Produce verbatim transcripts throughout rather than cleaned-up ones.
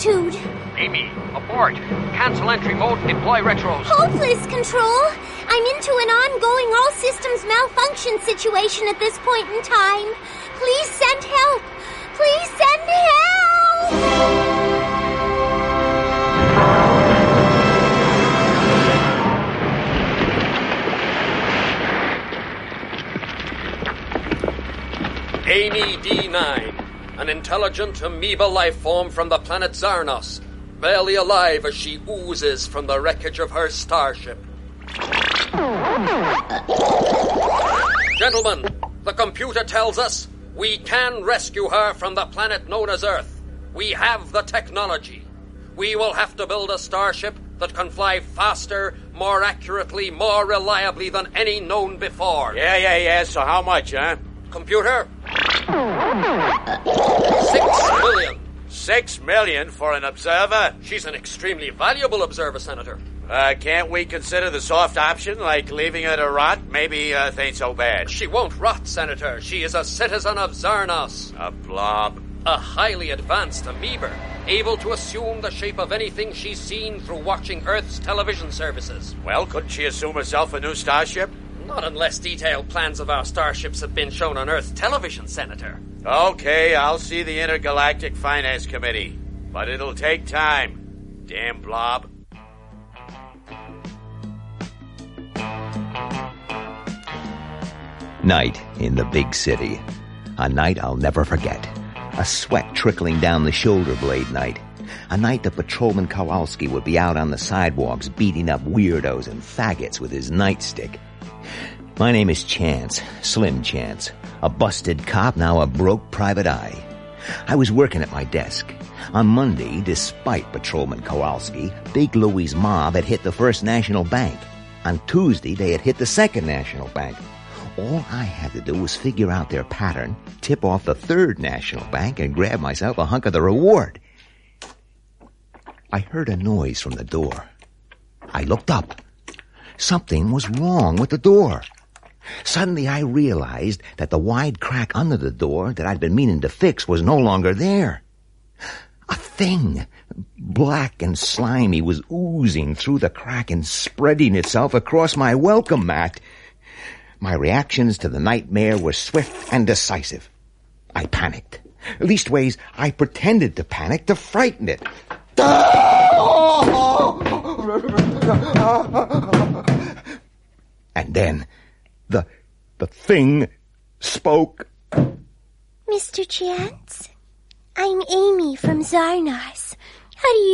altitude. Amy, abort. Cancel entry mode, deploy retros. Hopeless, Control. I'm into an ongoing all-systems malfunction situation at this point in time. Please send help. Please send help! Amy D nine, an intelligent amoeba life form from the planet Zarnos, barely alive as she oozes from the wreckage of her starship. Gentlemen, the computer tells us we can rescue her from the planet known as Earth. We have the technology. We will have to build a starship that can fly faster, more accurately, more reliably than any known before. Yeah, yeah, yeah. So how much, huh? Computer? Six million. Six million for an observer? She's an extremely valuable observer, Senator. Uh, can't we consider the soft option, like leaving her to rot? Maybe Earth ain't so bad. She won't rot, Senator. She is a citizen of Zarnos. A blob. A highly advanced amoeba, able to assume the shape of anything she's seen through watching Earth's television services. Well, couldn't she assume herself a new starship? Not unless detailed plans of our starships have been shown on Earth television, Senator. Okay, I'll see the Intergalactic Finance Committee. But it'll take time. Damn blob. Night in the big city. A night I'll never forget. A sweat trickling down the shoulder blade night. A night that Patrolman Kowalski would be out on the sidewalks beating up weirdos and faggots with his nightstick. My name is Chance, Slim Chance. A busted cop, now a broke private eye. I was working at my desk. On Monday, despite Patrolman Kowalski, Big Louie's mob had hit the First National Bank. On Tuesday, they had hit the Second National Bank. All I had to do was figure out their pattern, tip off the Third National Bank, and grab myself a hunk of the reward. I heard a noise from the door. I looked up. Something was wrong with the door. Suddenly I realized that the wide crack under the door that I'd been meaning to fix was no longer there. A thing, black and slimy, was oozing through the crack and spreading itself across my welcome mat. My reactions to the nightmare were swift and decisive. I panicked. Leastways, I pretended to panic to frighten it. And then the the thing spoke. Mister Chance, I'm Amy from Zarnos. How do you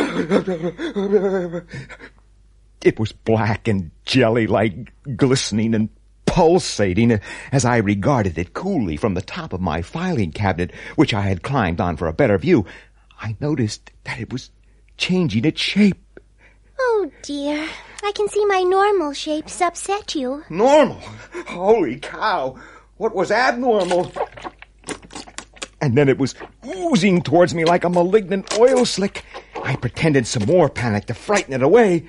do? It was black and jelly-like, glistening and pulsating as I regarded it coolly from the top of my filing cabinet, which I had climbed on for a better view. I noticed that it was changing its shape. Oh, dear. I can see my normal shapes upset you. Normal? Holy cow. What was abnormal? And then it was oozing towards me like a malignant oil slick. I pretended some more panic to frighten it away.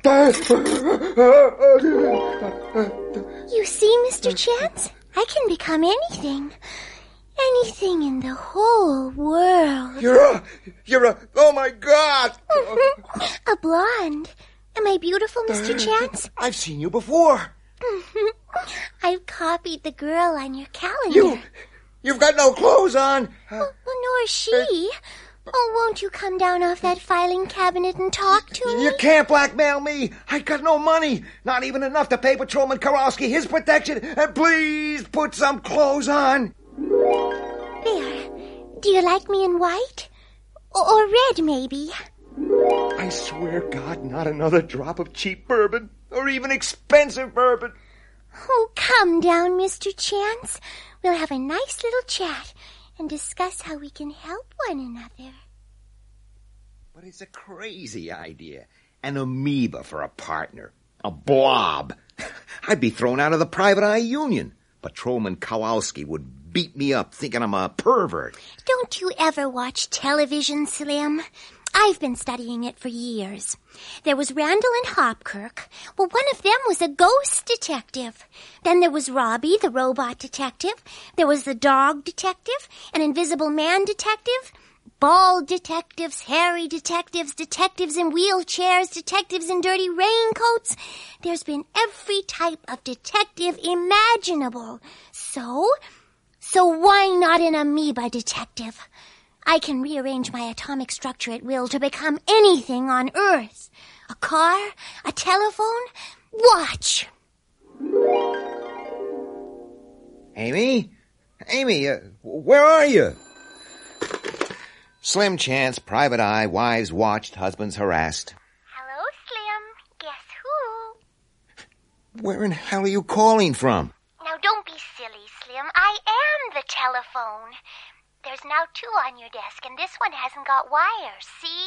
You see, Mister Chance? I can become anything. Anything in the whole world. You're a... You're a... Oh, my God! A blonde. Am I beautiful, Mister Chance? I've seen you before. I've copied the girl on your calendar. You... You've got no clothes on. Oh, nor she. Oh, won't you come down off that filing cabinet and talk to me? You can't blackmail me. I got no money. Not even enough to pay Patrolman Kowalski his protection. And please put some clothes on. There. Do you like me in white? Or, or red, maybe? I swear, God, not another drop of cheap bourbon. Or even expensive bourbon. Oh, come down, Mister Chance. We'll have a nice little chat and discuss how we can help one another. But it's a crazy idea. An amoeba for a partner. A blob. I'd be thrown out of the Private Eye Union. Patrolman Kowalski would beat me up thinking I'm a pervert. Don't you ever watch television, Slim? I've been studying it for years. There was Randall and Hopkirk. Well, one of them was a ghost detective. Then there was Robbie, the robot detective. There was the dog detective, an invisible man detective. Bald detectives, hairy detectives, detectives in wheelchairs, detectives in dirty raincoats. There's been every type of detective imaginable. So, so why not an amoeba detective? I can rearrange my atomic structure at will to become anything on Earth. A car, a telephone. Watch. Amy? Amy, uh, where are you? Slim Chance, Private Eye, wives watched, husbands harassed. Hello, Slim. Guess who? Where in hell are you calling from? Now, don't be silly, Slim. I am the telephone. There's now two on your desk, and this one hasn't got wires, see?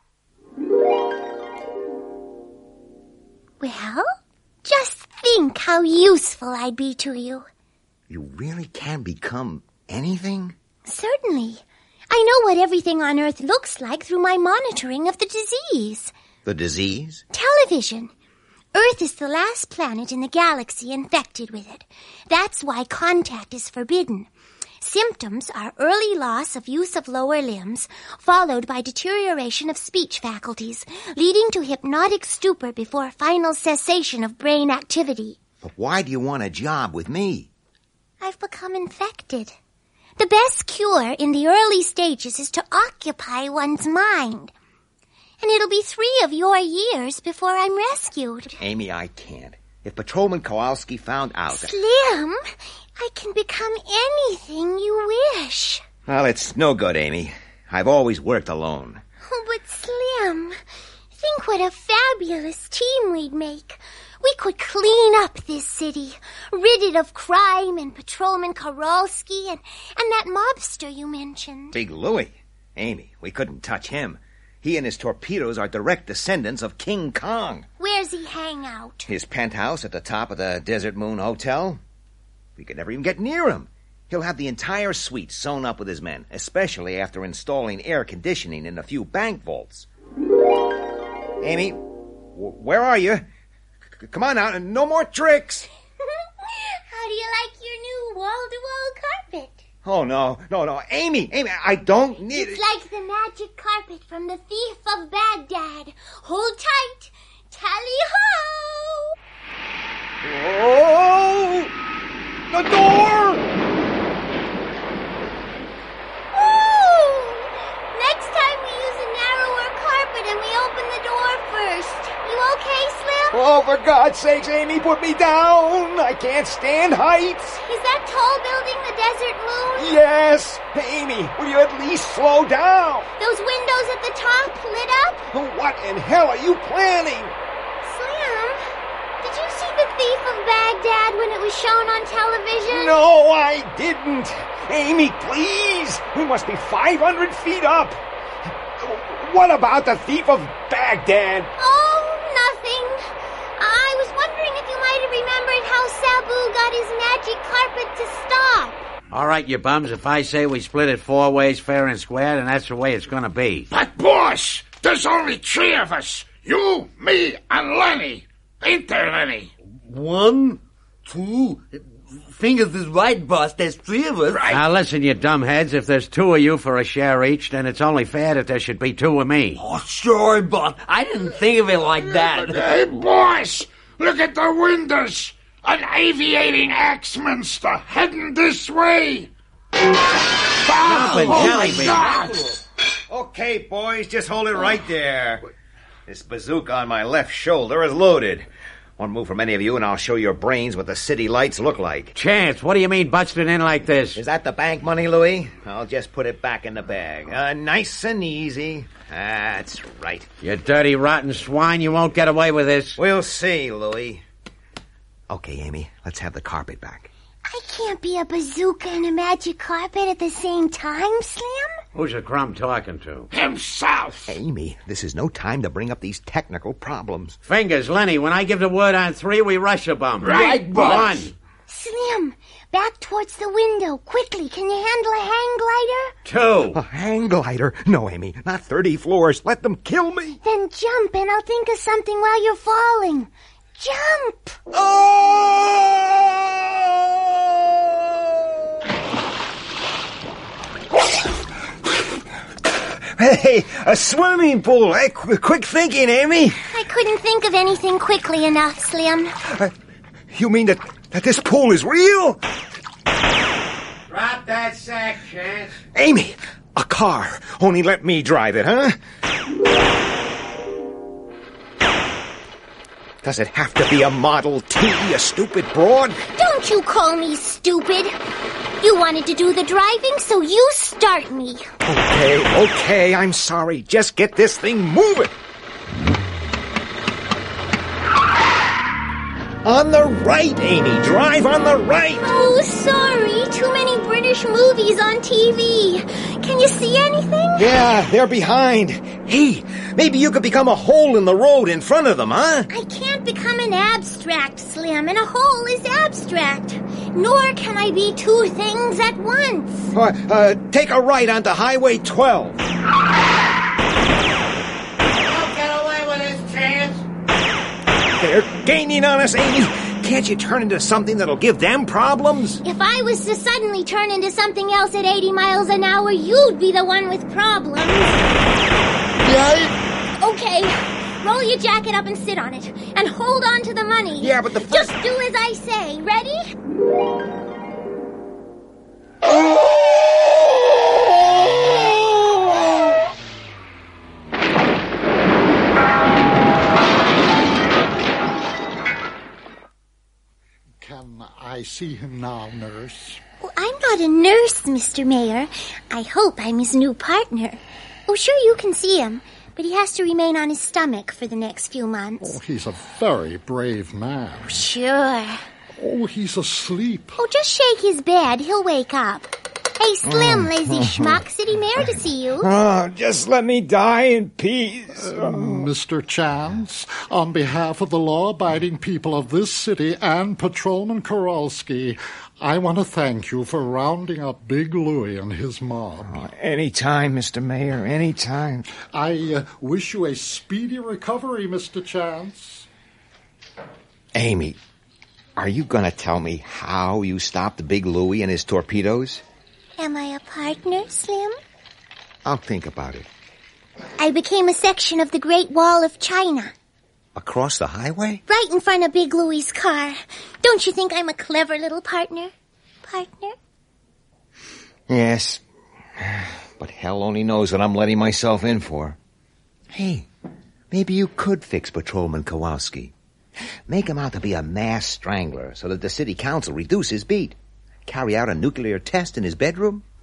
Well, just think how useful I'd be to you. You really can become anything? Certainly. I know what everything on Earth looks like through my monitoring of the disease. The disease? Television. Earth is the last planet in the galaxy infected with it. That's why contact is forbidden. Symptoms are early loss of use of lower limbs, followed by deterioration of speech faculties, leading to hypnotic stupor before final cessation of brain activity. But why do you want a job with me? I've become infected. The best cure in the early stages is to occupy one's mind. And it'll be three of your years before I'm rescued. Amy, I can't. If Patrolman Kowalski found out that... Slim, I can become anything you wish. Well, it's no good, Amy. I've always worked alone. Oh, but Slim, think what a fabulous team we'd make. We could clean up this city, rid it of crime and Patrolman Kowalski and, and that mobster you mentioned. Big Louie. Amy, we couldn't touch him. He and his torpedoes are direct descendants of King Kong. Where's he hang out? His penthouse at the top of the Desert Moon Hotel. We could never even get near him. He'll have the entire suite sewn up with his men, especially after installing air conditioning in a few bank vaults. Amy, w- where are you? C- come on now, no more tricks. How do you like your new wall-to-wall carpet? Oh, no, no, no. Amy, Amy, I don't need It's it. like the magic carpet from the Thief of Baghdad. Hold tight. Tally-ho! Oh! The door! Ooh! Next time we use a narrower carpet and we open the door first. You okay, Slim? Oh, for God's sakes, Amy, put me down. I can't stand heights. Is that tall building the Desert Moon? Yes. Amy, will you at least slow down? Those windows at the top lit up? What in hell are you planning? Slim, did you see the Thief of Baghdad when it was shown on television? No, I didn't. Amy, please. We must be five hundred feet up. What about the Thief of Baghdad? Oh, nothing. I was wondering if you might have remembered how Sabu got his magic carpet to stop. All right, you bums, if I say we split it four ways, fair and square, then that's the way it's gonna be. But, boss, there's only three of us. You, me, and Lenny. Ain't there, Lenny? One, two... Fingers is right, boss. There's three of us. Right. Now listen, you dumbheads, if there's two of you for a share each, then it's only fair that there should be two of me. Oh, sorry, boss. I didn't think of it like that. Hey, boss, look at the windows. An aviating axe monster heading this way. Stop it, Oh, jelly my bean. God. Okay, boys, just hold it right there. This bazooka on my left shoulder is loaded. One move from any of you and I'll show your brains what the city lights look like. Chance, what do you mean busting in like this? Is that the bank money, Louie? I'll just put it back in the bag. Uh, nice and easy. That's right. You dirty, rotten swine, you won't get away with this. We'll see, Louie. Okay, Amy, let's have the carpet back. I can't be a bazooka and a magic carpet at the same time, Slim. Who's the crumb talking to? Himself. Amy, this is no time to bring up these technical problems. Fingers, Lenny, when I give the word on three, we rush a bum. Right, boss. One, Slim, back towards the window. Quickly, can you handle a hang glider? two. A hang glider? No, Amy, not thirty floors. Let them kill me. Then jump and I'll think of something while you're falling. Jump! Oh! Hey, a swimming pool. Hey, qu- quick thinking, Amy. I couldn't think of anything quickly enough, Slim. Uh, you mean that, that this pool is real? Drop that sack, Chance. Amy, a car. Only let me drive it, huh? Does it have to be a Model T, you stupid broad? Don't you call me stupid. You wanted to do the driving, so you start me. Okay, okay, I'm sorry. Just get this thing moving. On the right, Amy. Drive on the right. Oh, sorry. Too many British movies on T V. Can you see anything? Yeah, they're behind. Hey, maybe you could become a hole in the road in front of them, huh? I can't become an abstract, Slim, and a hole is abstract. Nor can I be two things at once. Uh, uh, take a right onto Highway twelve. Don't get away with this, Chance. They're gaining on us, Amy. Can't you turn into something that'll give them problems? If I was to suddenly turn into something else at eighty miles an hour, you'd be the one with problems. Yeah? Okay, roll your jacket up and sit on it. And hold on to the money. Yeah, but the first... Just do as I say. Ready? Can I see him now, nurse? Well, I'm not a nurse, Mister Mayor. I hope I'm his new partner. Oh, sure, you can see him, but he has to remain on his stomach for the next few months. Oh, he's a very brave man. Sure. Oh, he's asleep. Oh, just shake his bed. He'll wake up. Hey, Slim, lazy schmuck, city mayor to see you. Oh, just let me die in peace. Uh, Mister Chance, on behalf of the law-abiding people of this city and Patrolman Kowalski, I want to thank you for rounding up Big Louie and his mob. Oh, anytime, Mister Mayor, anytime. I uh, wish you a speedy recovery, Mister Chance. Amy, are you going to tell me how you stopped Big Louie and his torpedoes? Am I a partner, Slim? I'll think about it. I became a section of the Great Wall of China. Across the highway? Right in front of Big Louie's car. Don't you think I'm a clever little partner? Partner? Yes. But hell only knows what I'm letting myself in for. Hey, maybe you could fix Patrolman Kowalski. Make him out to be a mass strangler so that the city council reduce his beat. Carry out a nuclear test in his bedroom?